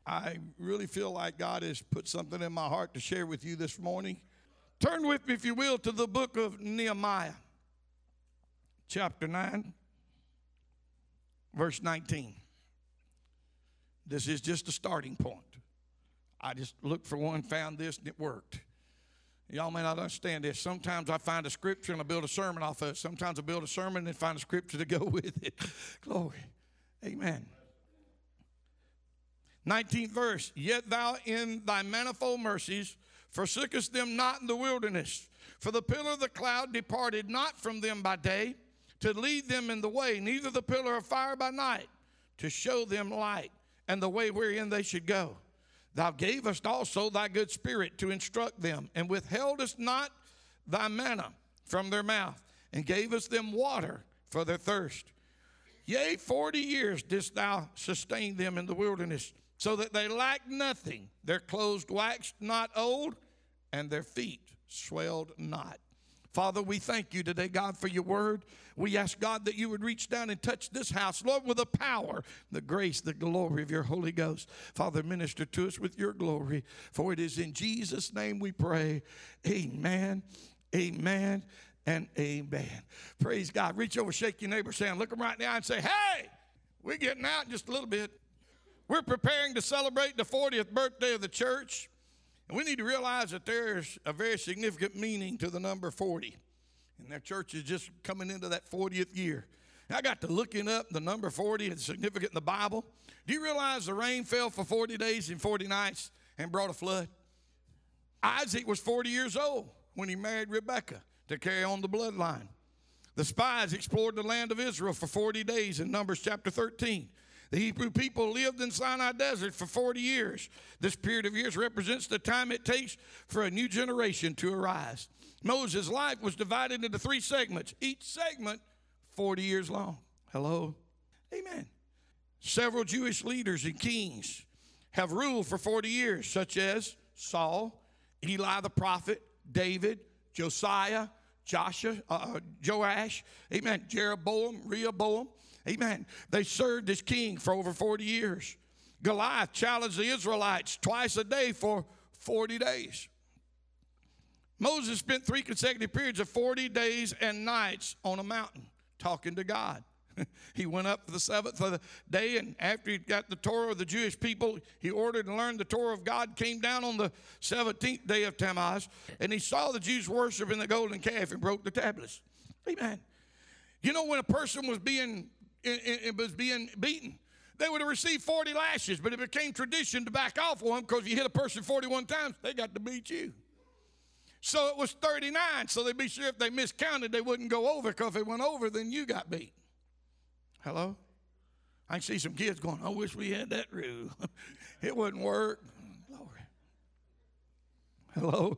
I really feel like God has put something in my heart to share with you this morning. Turn with me, if you will, to the book of Nehemiah, chapter 9, verse 19. This is just a starting point. I just looked for one, found this, and it worked. Y'all may not understand this. Sometimes I find a scripture and I build a sermon off of it. Sometimes I build a sermon and find a scripture to go with it. Glory. Amen. 19th verse. Yet thou in thy manifold mercies forsookest them not in the wilderness. For the pillar of the cloud departed not from them by day to lead them in the way, neither the pillar of fire by night to show them light and the way wherein they should go. Thou gavest also thy good spirit to instruct them, and withheldest not thy manna from their mouth, and gavest them water for their thirst. Yea, 40 years didst thou sustain them in the wilderness, so that they lacked nothing. Their clothes waxed not old, and their feet swelled not. Father, we thank you today, God, for your word. We ask, God, that you would reach down and touch this house, Lord, with the power, the grace, the glory of your Holy Ghost. Father, minister to us with your glory, for it is in Jesus' name we pray. Amen, amen, and amen. Praise God. Reach over, shake your neighbor's hand, look him right in the eye and say, hey, we're getting out in just a little bit. We're preparing to celebrate the 40th birthday of the church. And we need to realize that there's a very significant meaning to the number 40. And their church is just coming into that 40th year. And I got to looking up the number 40. It's significant in the Bible. Do you realize the rain fell for 40 days and 40 nights and brought a flood? Isaac was 40 years old when he married Rebekah to carry on the bloodline. The spies explored the land of Israel for 40 days in Numbers chapter 13. The Hebrew people lived in Sinai Desert for 40 years. This period of years represents the time it takes for a new generation to arise. Moses' life was divided into 3 segments, each segment 40 years long. Hello? Amen. Several Jewish leaders and kings have ruled for 40 years, such as Saul, Eli the prophet, David, Josiah, Joash, amen, Jeroboam, Rehoboam. Amen. They served as king for over 40 years. Goliath challenged the Israelites twice a day for 40 days. Moses spent 3 consecutive periods of 40 days and nights on a mountain talking to God. He went up for the 7th day, and after he got the Torah of the Jewish people, he ordered and learned the Torah of God, came down on the 17th day of Tammuz, and he saw the Jews worshiping the golden calf and broke the tablets. Amen. You know, when a person was being beaten, they would have received 40 lashes, but it became tradition to back off one because if you hit a person 41 times, they got to beat you. So it was 39, so they'd be sure if they miscounted, they wouldn't go over, because if they went over, then you got beat. Hello? I can see some kids going, I wish we had that rule. It wouldn't work. Glory. Hello?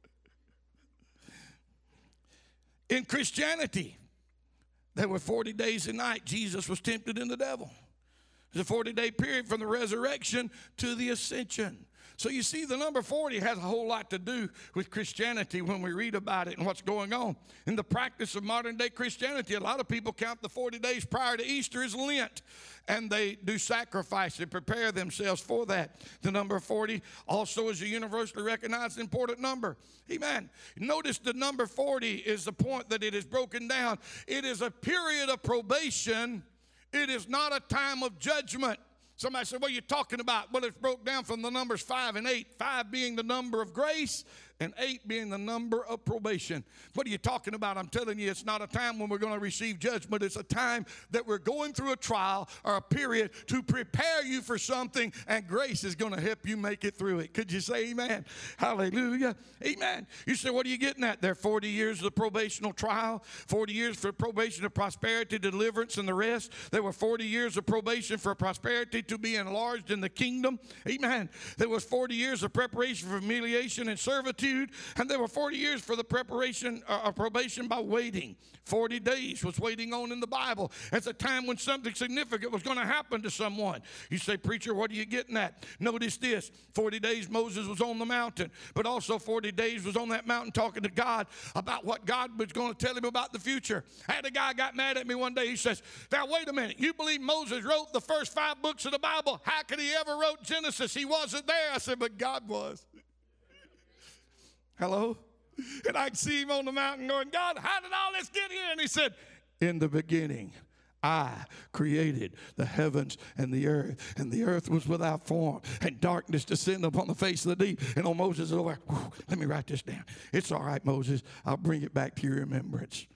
In Christianity, there were 40 days and nights Jesus was tempted in the devil. There's a 40-day period from the resurrection to the ascension. So you see, the number 40 has a whole lot to do with Christianity when we read about it and what's going on. In the practice of modern-day Christianity, a lot of people count the 40 days prior to Easter as Lent, and they do sacrifice and prepare themselves for that. The number 40 also is a universally recognized important number. Amen. Notice the number 40 is the point that it is broken down. It is a period of probation. It is not a time of judgment. Somebody said, what are you talking about? Well, it's broke down from the numbers 5 and 8. 5 being the number of grace and 8 being the number of probation. What are you talking about? I'm telling you, it's not a time when we're going to receive judgment. It's a time that we're going through a trial or a period to prepare you for something, and grace is going to help you make it through it. Could you say amen? Hallelujah. Amen. You say, what are you getting at there? 40 years of the probational trial, 40 years for probation of prosperity, deliverance, and the rest. There were 40 years of probation for prosperity to be enlarged in the kingdom. Amen. There was 40 years of preparation for humiliation and servitude. Jude, and there were 40 years for the preparation or probation by waiting. 40 days was waiting on in the Bible. It's a time when something significant was going to happen to someone. You say, preacher, what are you getting at? Notice this. 40 days Moses was on the mountain, but also 40 days was on that mountain talking to God about what God was going to tell him about the future. I had a guy got mad at me one day. He says, now wait a minute. You believe Moses wrote the first 5 books of the Bible? How could he ever wrote Genesis? He wasn't there. I said, but God was. Hello? And I could see him on the mountain going, God, how did all this get here? And he said, in the beginning, I created the heavens and the earth was without form, and darkness descended upon the face of the deep. And on Moses is over, let me write this down. It's all right, Moses. I'll bring it back to your remembrance.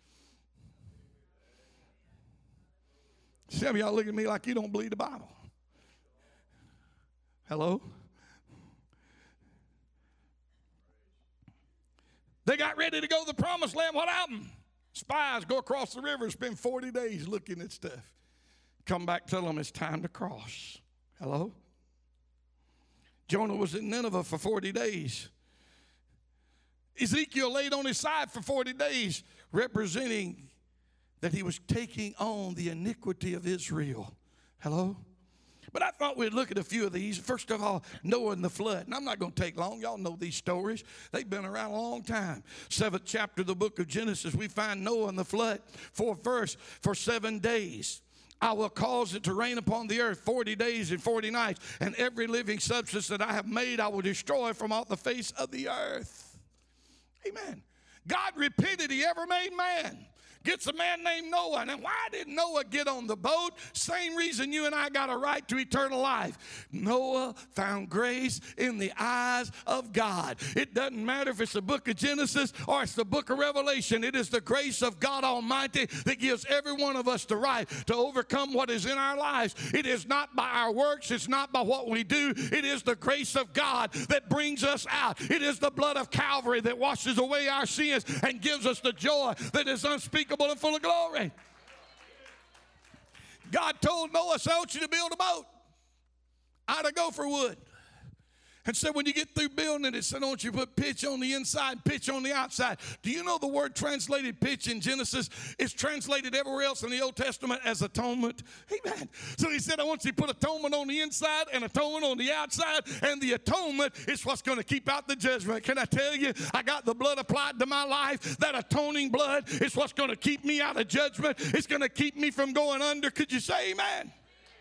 Some of y'all look at me like you don't believe the Bible. Hello? They got ready to go to the promised land. What happened? Spies go across the river, spend 40 days looking at stuff. Come back, tell them it's time to cross. Hello? Jonah was in Nineveh for 40 days. Ezekiel laid on his side for 40 days, representing that he was taking on the iniquity of Israel. Hello? But I thought we'd look at a few of these. First of all, Noah and the flood. And I'm not going to take long. Y'all know these stories. They've been around a long time. 7th chapter of the book of Genesis, we find Noah and the flood. 4th verse, for 7 days I will cause it to rain upon the earth 40 days and 40 nights. And every living substance that I have made I will destroy from off the face of the earth. Amen. God repented he ever made man. Gets a man named Noah. Now, why did Noah get on the boat? Same reason you and I got a right to eternal life. Noah found grace in the eyes of God. It doesn't matter if it's the book of Genesis or it's the book of Revelation. It is the grace of God Almighty that gives every one of us the right to overcome what is in our lives. It is not by our works. It's not by what we do. It is the grace of God that brings us out. It is the blood of Calvary that washes away our sins and gives us the joy that is unspeakable and full of glory. God told Noah, I want you to build a boat out of gopher wood. And said, when you get through building it, said, I want you to put pitch on the inside, pitch on the outside. Do you know the word translated pitch in Genesis is translated everywhere else in the Old Testament as atonement? Amen. So he said, I want you to put atonement on the inside and atonement on the outside. And the atonement is what's going to keep out the judgment. Can I tell you, I got the blood applied to my life. That atoning blood is what's going to keep me out of judgment. It's going to keep me from going under. Could you say amen?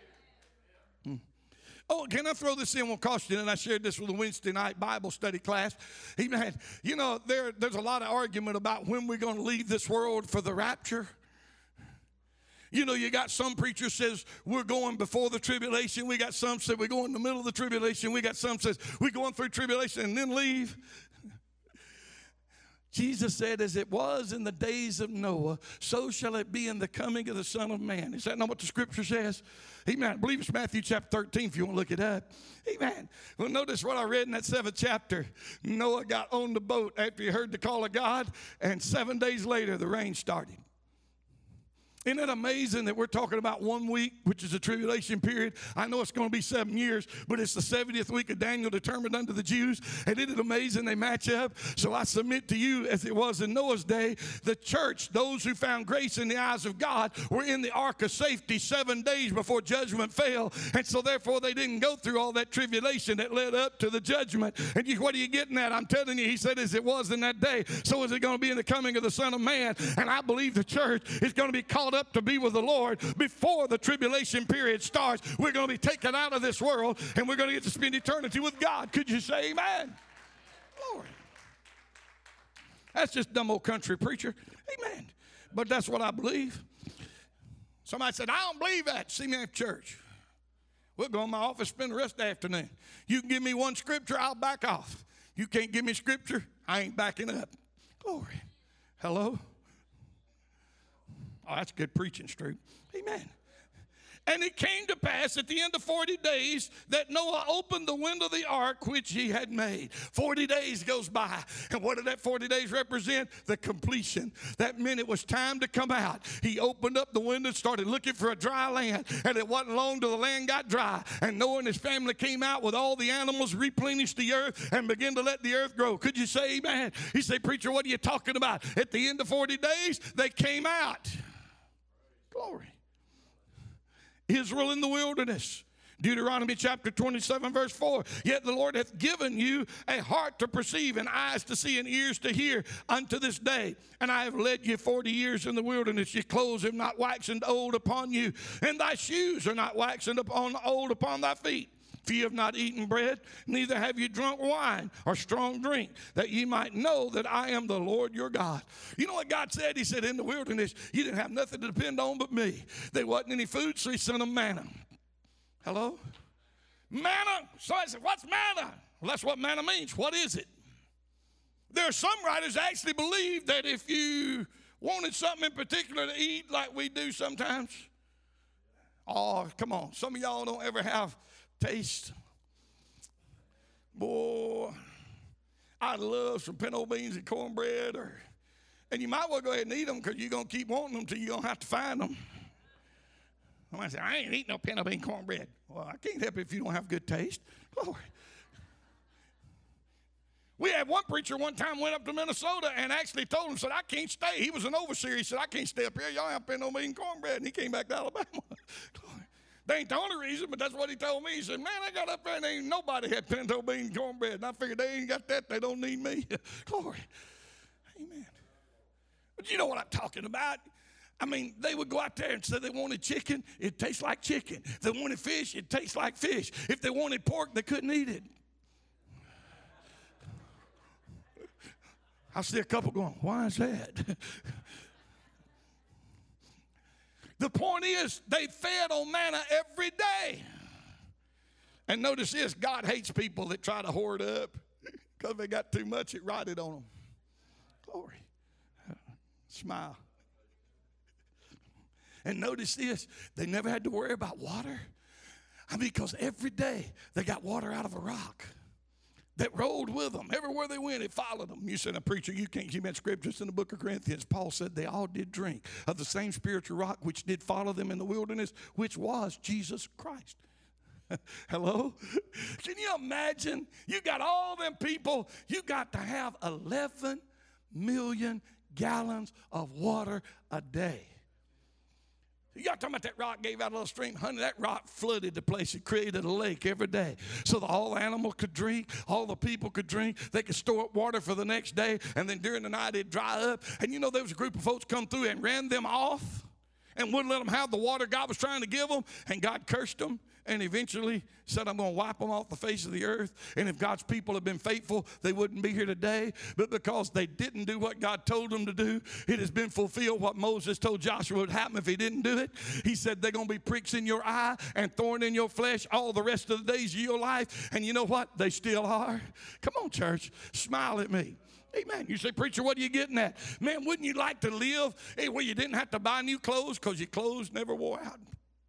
Oh, can I throw this in? Won't cost you. And I shared this with a Wednesday night Bible study class. Amen. You know, there's a lot of argument about when we're going to leave this world for the rapture. You know, you got some preachers says we're going before the tribulation. We got some say we're going in the middle of the tribulation. We got some says we're going through tribulation and then leave. Jesus said, as it was in the days of Noah, so shall it be in the coming of the Son of Man. Is that not what the scripture says? Amen. I believe it's Matthew chapter 13 if you want to look it up. Amen. Well, notice what I read in that 7th chapter. Noah got on the boat after he heard the call of God, and 7 days later the rain started. Isn't it amazing that we're talking about 1 week, which is a tribulation period? I know it's going to be 7 years, but it's the 70th week of Daniel determined unto the Jews. And isn't it amazing they match up? So I submit to you, as it was in Noah's day, the church, those who found grace in the eyes of God, were in the ark of safety 7 days before judgment fell. And so therefore they didn't go through all that tribulation that led up to the judgment. And what are you getting at? I'm telling you, he said, as it was in that day, so is it going to be in the coming of the Son of Man. And I believe the church is going to be called up to be with the Lord before the tribulation period starts. We're going to be taken out of this world and we're going to get to spend eternity with God. Could you say amen? Glory. That's just dumb old country preacher. Amen. But that's what I believe. Somebody said, I don't believe that. See me at church. We'll go in my office, spend the rest of the afternoon. You can give me one scripture, I'll back off. You can't give me scripture, I ain't backing up. Glory. Hello? Oh, that's good preaching, Stroop. Amen. And it came to pass at the end of 40 days that Noah opened the window of the ark which he had made. 40 days goes by. And what did that 40 days represent? The completion. That meant it was time to come out. He opened up the window and started looking for a dry land. And it wasn't long till the land got dry. And Noah and his family came out with all the animals, replenished the earth, and began to let the earth grow. Could you say amen? He said, preacher, what are you talking about? At the end of 40 days, they came out. Glory. Israel in the wilderness. Deuteronomy chapter 27 verse 4. Yet the Lord hath given you a heart to perceive and eyes to see and ears to hear unto this day. And I have led you 40 years in the wilderness. Your clothes have not waxen old upon you, and thy shoes are not waxen old upon thy feet. For you have not eaten bread, neither have you drunk wine or strong drink, that ye might know that I am the Lord your God. You know what God said? He said, in the wilderness, you didn't have nothing to depend on but me. There wasn't any food, so he sent them manna. Hello? Manna. So I said, what's manna? Well, that's what manna means. What is it? There are some writers that actually believe that if you wanted something in particular to eat, like we do sometimes, oh, come on. Some of y'all don't ever have taste. Boy, I love some pinto beans and cornbread, and you might well go ahead and eat them because you're going to keep wanting them till you're going to have to find them. Somebody said, I ain't eating no pinto bean cornbread. Well, I can't help it if you don't have good taste. Glory. We had one preacher one time went up to Minnesota and actually told him, said, I can't stay. He was an overseer. He said, I can't stay up here. Y'all have pinto bean cornbread. And he came back to Alabama. They ain't the only reason, but that's what he told me. He said, man, I got up there and ain't nobody had pinto bean cornbread. And I figured they ain't got that. They don't need me. Glory. Amen. But you know what I'm talking about. I mean, they would go out there and say they wanted chicken. It tastes like chicken. If they wanted fish, it tastes like fish. If they wanted pork, they couldn't eat it. I see a couple going, why is that? The point is, they fed on manna every day. And notice this, God hates people that try to hoard up because they got too much, it rotted on them. Glory. Smile. And notice this, they never had to worry about water. Because every day they got water out of a rock that rolled with them. Everywhere they went, it followed them. You said, a preacher, you can't keep in scriptures in the book of Corinthians. Paul said they all did drink of the same spiritual rock which did follow them in the wilderness, which was Jesus Christ. Hello? Can you imagine? You got all them people. You got to have 11 million gallons of water a day. You got talking about that rock gave out a little stream. Honey, that rock flooded the place. It created a lake every day. So that all the animals could drink, all the people could drink. They could store up water for the next day. And then during the night, it'd dry up. And you know, there was a group of folks come through and ran them off and wouldn't let them have the water God was trying to give them. And God cursed them. And eventually said, I'm going to wipe them off the face of the earth. And if God's people had been faithful, they wouldn't be here today. But because they didn't do what God told them to do, it has been fulfilled what Moses told Joshua would happen if he didn't do it. He said, they're going to be pricks in your eye and thorn in your flesh all the rest of the days of your life. And you know what? They still are. Come on, church. Smile at me. Amen. You say, preacher, what are you getting at? Man, wouldn't you like to live where you didn't have to buy new clothes because your clothes never wore out?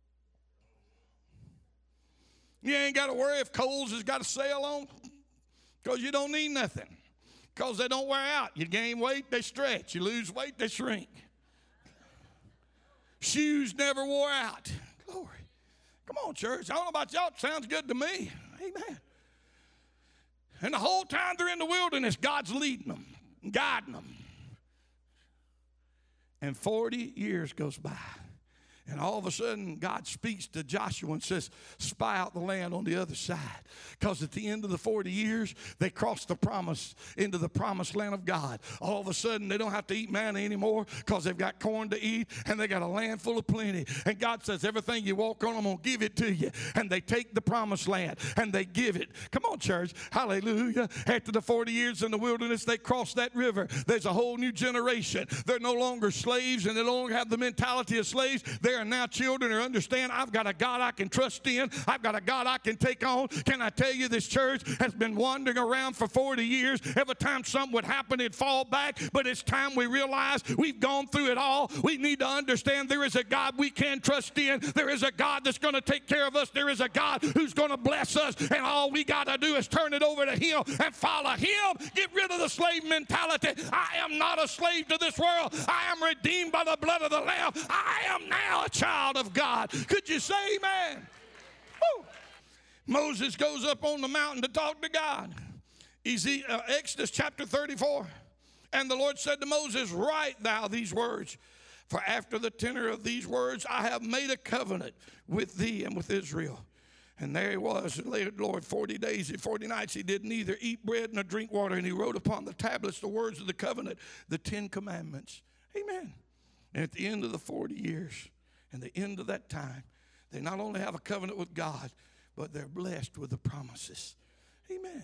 You ain't got to worry if Kohl's has got a sale on because you don't need nothing because they don't wear out. You gain weight, they stretch. You lose weight, they shrink. Shoes never wore out. Glory. Come on, church. I don't know about y'all. It sounds good to me. Amen. And the whole time they're in the wilderness, God's leading them, guiding them. And 40 years goes by. And all of a sudden, God speaks to Joshua and says, spy out the land on the other side. Because at the end of the 40 years, they crossed the promise into the promised land of God. All of a sudden, they don't have to eat manna anymore because they've got corn to eat and they got a land full of plenty. And God says, everything you walk on, I'm going to give it to you. And they take the promised land and they give it. Come on, church. Hallelujah. After the 40 years in the wilderness, they crossed that river. There's a whole new generation. They're no longer slaves and they no longer have the mentality of slaves. They're and now children are understand I've got a God I can trust in. I've got a God I can take on. Can I tell you, this church has been wandering around for 40 years. Every time something would happen, it'd fall back. But it's time we realize we've gone through it all. We need to understand there is a God we can trust in. There is a God that's going to take care of us. There is a God who's going to bless us. And all we got to do is turn it over to Him and follow Him. Get rid of the slave mentality. I am not a slave to this world. I am redeemed by the blood of the Lamb. I am now a child of God. Could you say amen? Woo. Moses goes up on the mountain to talk to God. Exodus chapter 34. And the Lord said to Moses, write thou these words, for after the tenor of these words I have made a covenant with thee and with Israel. And there he was, and lay, Lord, 40 days and 40 nights he did neither eat bread nor drink water, and he wrote upon the tablets the words of the covenant, the 10 commandments. Amen. And at the end of the 40 years, and the end of that time, they not only have a covenant with God, but they're blessed with the promises. Amen.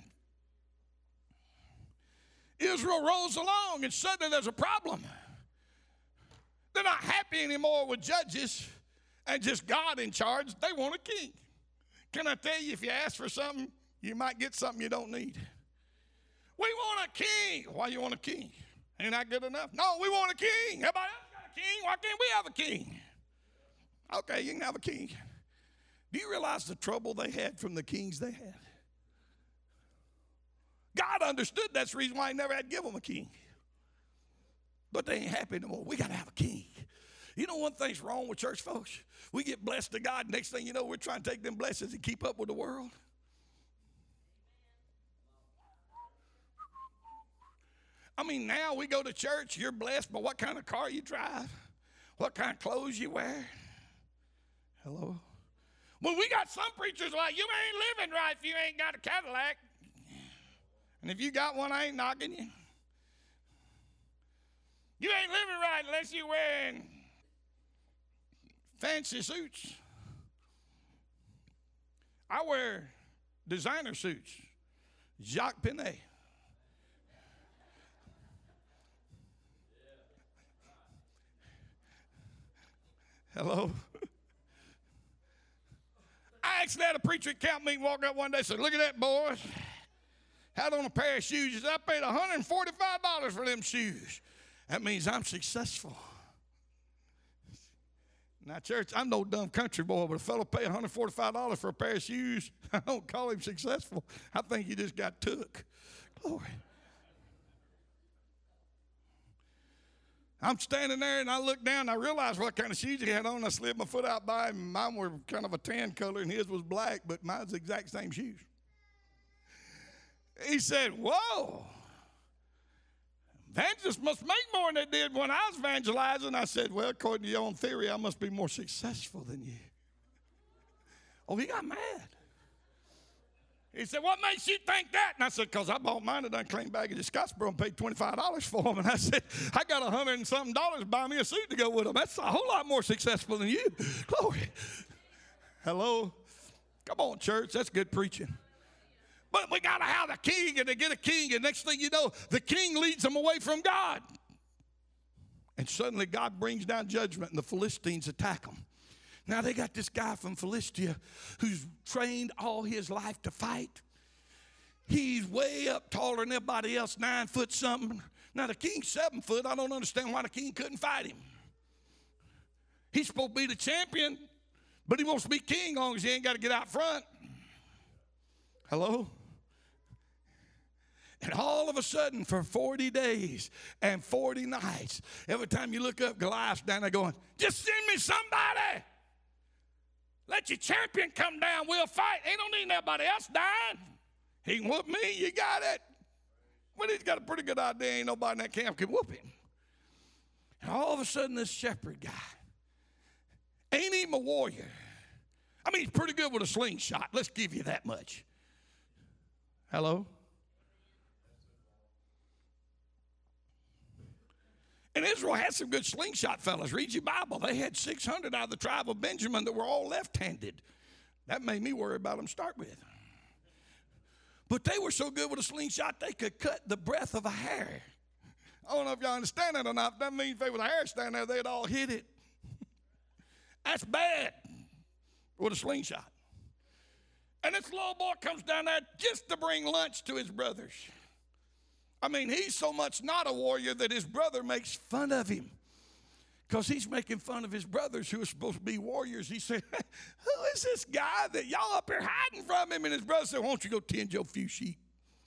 Israel rolls along, and suddenly there's a problem. They're not happy anymore with judges and just God in charge. They want a king. Can I tell you, if you ask for something, you might get something you don't need. We want a king. Why you want a king? Ain't that good enough? No, we want a king. Everybody else got a king. Why can't we have a king? Okay, you can have a king. Do you realize the trouble they had from the kings they had? God understood that's the reason why He never had to give them a king. But they ain't happy no more. We got to have a king. You know one thing's wrong with church folks? We get blessed to God. Next thing you know, we're trying to take them blessings and keep up with the world. I mean, now we go to church, you're blessed by what kind of car you drive, what kind of clothes you wear. Hello? Well, we got some preachers like, you ain't living right if you ain't got a Cadillac. And if you got one, I ain't knocking you. You ain't living right unless you're wearing fancy suits. I wear designer suits. Jacques Penney. Hello? I actually had a preacher at camp meeting walk up one day and said, look at that, boys. Had on a pair of shoes. He said, I paid $145 for them shoes. That means I'm successful. Now, church, I'm no dumb country boy, but a fellow pay $145 for a pair of shoes, I don't call him successful. I think he just got took. Glory. I'm standing there, and I look down, and I realize what kind of shoes he had on. I slid my foot out by him. Mine were kind of a tan color, and his was black, but mine's the exact same shoes. He said, whoa. Evangelists must make more than they did when I was evangelizing. I said, well, according to your own theory, I must be more successful than you. Oh, he got mad. He said, what makes you think that? And I said, because I bought mine at Unclaimed Baggage in Scottsboro and paid $25 for them. And I said, I got $100 and something to buy me a suit to go with them. That's a whole lot more successful than you. Glory. Hello? Come on, church. That's good preaching. But we got to have a king, and they get a king, and next thing you know, the king leads them away from God. And suddenly God brings down judgment, and the Philistines attack them. Now they got this guy from Philistia who's trained all his life to fight. He's way up taller than everybody else, 9 foot something. Now the king's 7 foot. I don't understand why the king couldn't fight him. He's supposed to be the champion, but he wants to be king as long as he ain't got to get out front. Hello? And all of a sudden, for 40 days and 40 nights, every time you look up, Goliath's down there going, just send me somebody. Let your champion come down. We'll fight. Ain't no need nobody else dying. He can whoop me. You got it. Well, he's got a pretty good idea. Ain't nobody in that camp can whoop him. And all of a sudden, this shepherd guy, ain't even a warrior. I mean, he's pretty good with a slingshot. Let's give you that much. Hello? And Israel had some good slingshot fellas. Read your Bible. They had 600 out of the tribe of Benjamin that were all left-handed. That made me worry about them to start with. But they were so good with a slingshot, they could cut the breadth of a hair. I don't know if y'all understand that or not. That means if they were a hair stand there, they'd all hit it. That's bad. With a slingshot. And this little boy comes down there just to bring lunch to his brothers. I mean, he's so much not a warrior that his brother makes fun of him. Because he's making fun of his brothers who are supposed to be warriors. He said, who is this guy that y'all up here hiding from him? And his brother said, why don't you go tend your few sheep?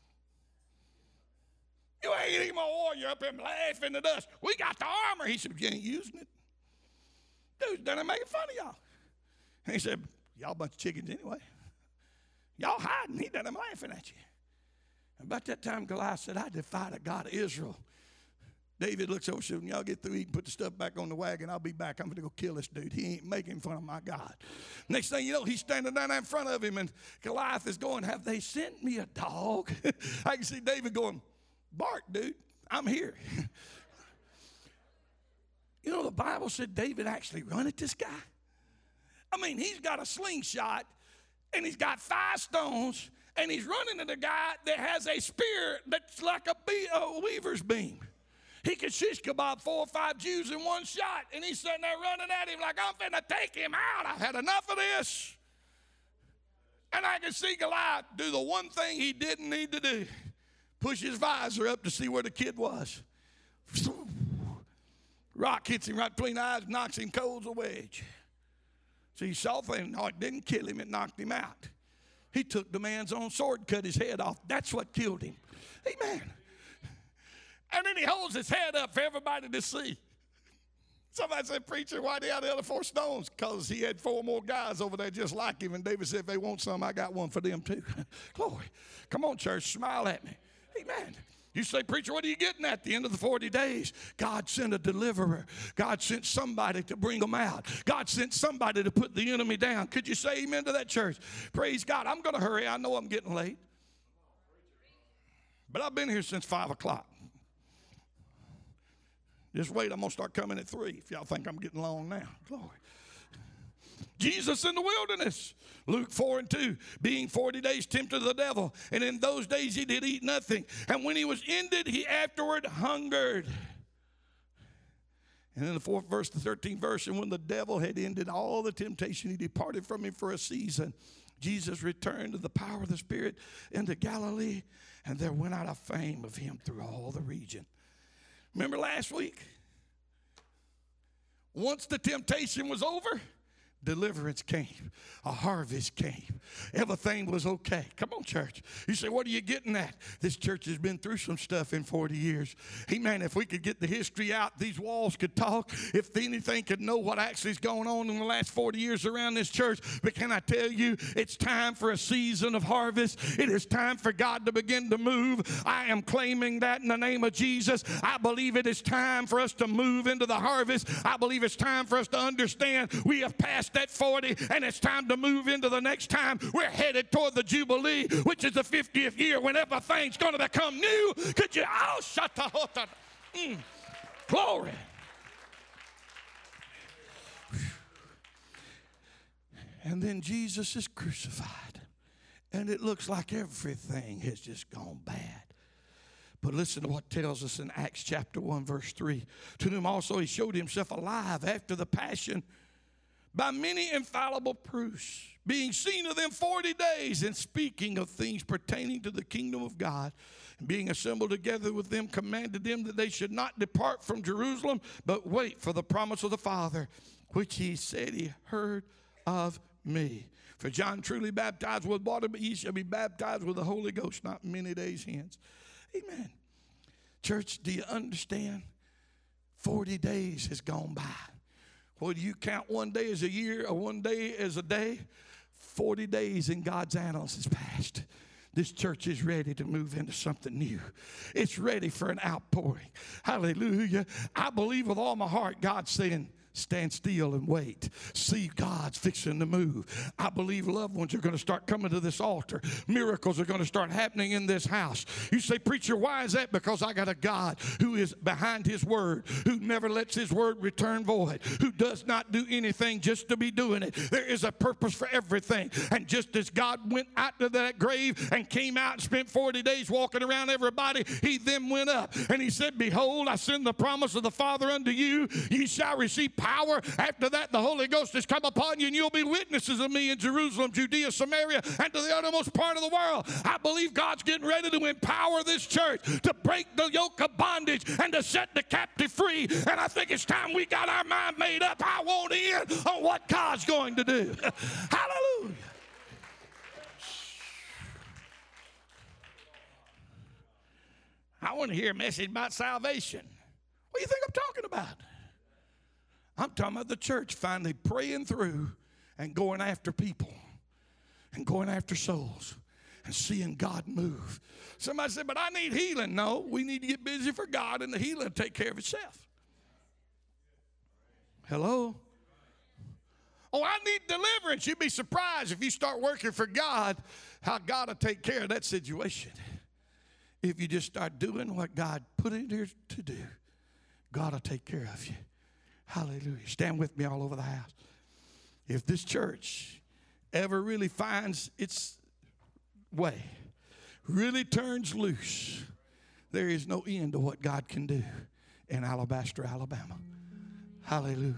You ain't even a warrior up here laughing at us. We got the armor. He said, you ain't using it. Dude's done it making fun of y'all. And he said, y'all a bunch of chickens anyway. Y'all hiding. He done them laughing at you. And about that time, Goliath said, I defy the God of Israel. David looks over and says, when y'all get through eating, put the stuff back on the wagon. I'll be back. I'm going to go kill this dude. He ain't making fun of my God. Next thing you know, he's standing down there in front of him, and Goliath is going, have they sent me a dog? I can see David going, bark, dude. I'm here. You know, the Bible said David actually run at this guy. I mean, he's got a slingshot, and he's got 5 stones, and he's running at a guy that has a spear that's like a weaver's beam. He could shish kebab 4 or 5 Jews in one shot, and he's sitting there running at him like, I'm finna take him out. I've had enough of this. And I can see Goliath do the one thing he didn't need to do. Push his visor up to see where the kid was. Rock hits him right between the eyes, knocks him cold as a wedge. So he saw things. No, it didn't kill him. It knocked him out. He took the man's own sword, cut his head off. That's what killed him. Amen. And then he holds his head up for everybody to see. Somebody said, preacher, why do you have the other 4 stones? Because he had 4 more guys over there just like him. And David said, if they want some, I got one for them too. Glory. Come on, church, smile at me. Amen. You say, preacher, what are you getting at the end of the 40 days? God sent a deliverer. God sent somebody to bring them out. God sent somebody to put the enemy down. Could you say amen to that, church? Praise God. I'm going to hurry. I know I'm getting late. But I've been here since 5 o'clock. Just wait, I'm going to start coming at 3 if y'all think I'm getting long now. Glory. Jesus in the wilderness. Luke 4:2, being 40 days tempted of the devil, and in those days he did eat nothing. And when he was ended, he afterward hungered. And in the 4th verse, the 13th verse, and when the devil had ended all the temptation, he departed from him for a season. Jesus returned to the power of the Spirit into Galilee, and there went out a fame of him through all the region. Remember last week? Once the temptation was over, deliverance came. A harvest came. Everything was okay. Come on, church. You say, what are you getting at? This church has been through some stuff in 40 years. Amen. If we could get the history out, these walls could talk. If anything could know what actually is going on in the last 40 years around this church. But can I tell you, it's time for a season of harvest. It is time for God to begin to move. I am claiming that in the name of Jesus. I believe it is time for us to move into the harvest. I believe it's time for us to understand we have passed that 40, and it's time to move into the next time. We're headed toward the Jubilee, which is the 50th year when everything's going to become new. Could you? Oh, shut the glory. And then Jesus is crucified, and it looks like everything has just gone bad. But listen to what tells us in Acts chapter 1, verse 3. To whom also he showed himself alive after the passion by many infallible proofs, being seen of them 40 days, and speaking of things pertaining to the kingdom of God, and being assembled together with them, commanded them that they should not depart from Jerusalem, but wait for the promise of the Father, which he said he heard of me. For John truly baptized with water, but ye shall be baptized with the Holy Ghost not many days hence. Amen. Church, do you understand? 40 days has gone by. Whether you count one day as a year or one day as a day, 40 days in God's annals has passed. This church is ready to move into something new. It's ready for an outpouring. Hallelujah. I believe with all my heart God's saying, stand still and wait. See, God's fixing to move. I believe loved ones are going to start coming to this altar. Miracles are going to start happening in this house. You say, preacher, why is that? Because I got a God who is behind his word, who never lets his word return void, who does not do anything just to be doing it. There is a purpose for everything. And just as God went out to that grave and came out and spent 40 days walking around everybody, he then went up and he said, behold, I send the promise of the Father unto you. Ye shall receive power power. After that, the Holy Ghost has come upon you, and you'll be witnesses of me in Jerusalem, Judea, Samaria, and to the uttermost part of the world. I believe God's getting ready to empower this church to break the yoke of bondage and to set the captive free. And I think it's time we got our mind made up. I want in on what God's going to do. Hallelujah. I want to hear a message about salvation. What do you think I'm talking about? I'm talking about the church finally praying through and going after people and going after souls and seeing God move. Somebody said, but I need healing. No, we need to get busy for God, and the healing will take care of itself. Hello? Oh, I need deliverance. You'd be surprised if you start working for God, how God will take care of that situation. If you just start doing what God put in here to do, God will take care of you. Hallelujah. Stand with me all over the house. If this church ever really finds its way, really turns loose, there is no end to what God can do in Alabaster, Alabama. Hallelujah.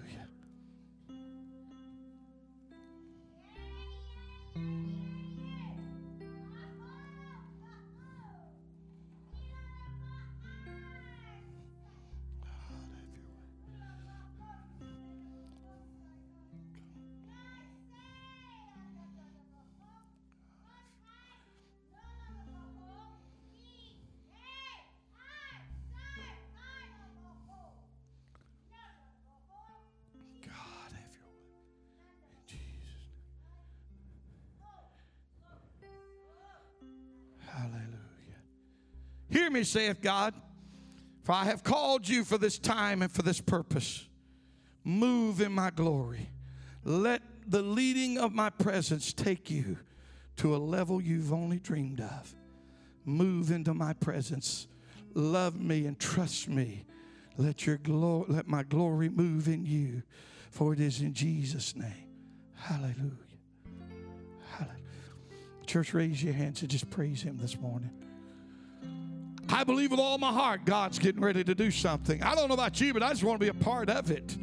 Hear me, saith God, for I have called you for this time and for this purpose. Move in my glory. Let the leading of my presence take you to a level you've only dreamed of. Move into my presence. Love me and trust me. Let my glory move in you, for it is in Jesus' name. Hallelujah. Hallelujah. Church, raise your hands and just praise him this morning. I believe with all my heart God's getting ready to do something. I don't know about you, but I just want to be a part of it.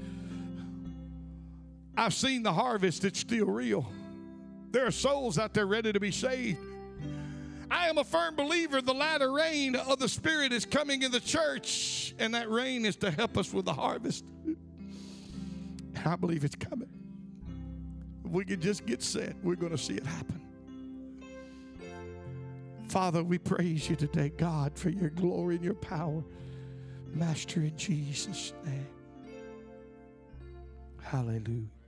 I've seen the harvest. It's still real. There are souls out there ready to be saved. I am a firm believer the latter rain of the Spirit is coming in the church, and that rain is to help us with the harvest. And I believe it's coming. If we could just get set, we're going to see it happen. Father, we praise you today, God, for your glory and your power. Master, in Jesus' name. Hallelujah.